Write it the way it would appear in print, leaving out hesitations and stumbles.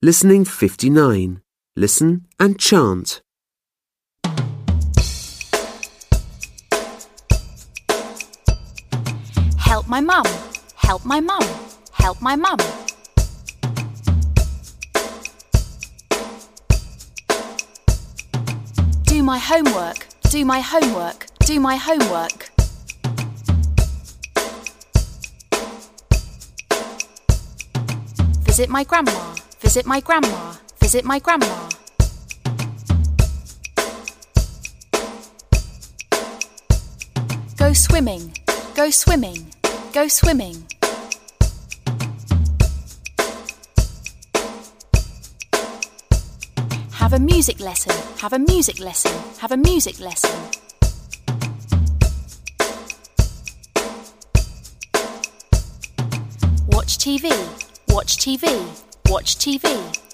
Listening 59. Listen and chant. Help my mum, help my mum, help my mum. Do my homework, do my homework, do my homework. Visit my grandma, visit my grandma, visit my grandma. Go swimming, go swimming, go swimming. Have a music lesson, have a music lesson, have a music lesson. Watch TV, watch TV, watch TV.